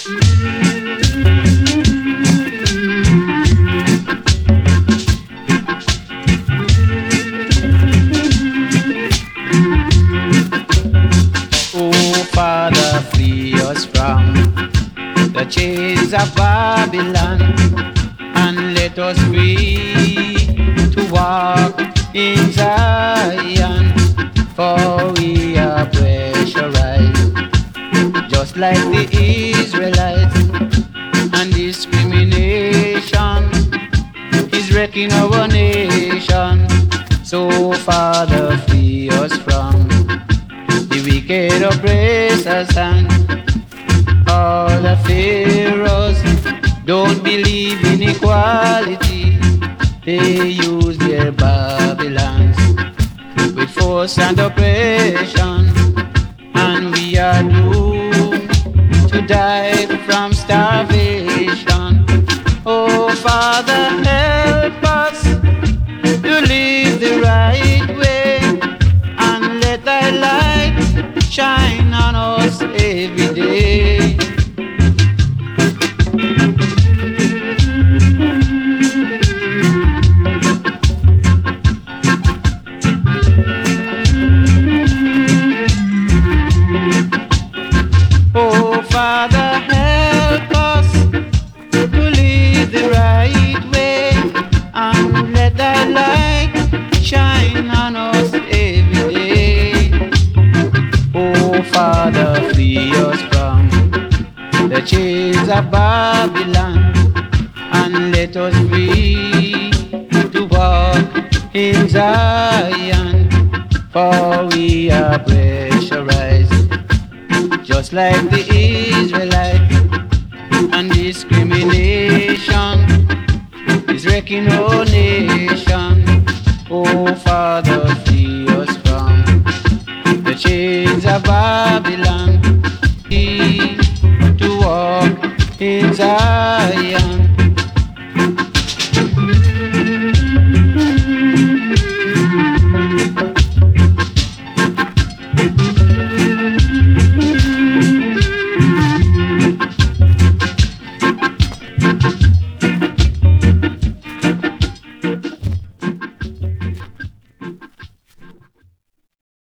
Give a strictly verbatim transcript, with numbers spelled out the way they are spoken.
Oh, Father, free us from the chains of Babylon, and let us free to walk in Zion, for we are pressurized, just like the Israelites, and discrimination is wrecking our nation. So, Father, free us from the wicked oppressors and all the pharaohs don't believe in equality. They use their Babylons with force and oppression, and we are doomed to die from starvation. Oh, Father, help us to live the right way, and let thy light shine on us every day. Oh, Father, help us to live the right way, and let thy light shine on us every day. Oh, Father, free us from the chains of Babylon, and let us free to walk in Zion, for we are pressurized, just like the Israelites, and discrimination is wrecking our nation. Oh, Father, free us from the chains of Babylon,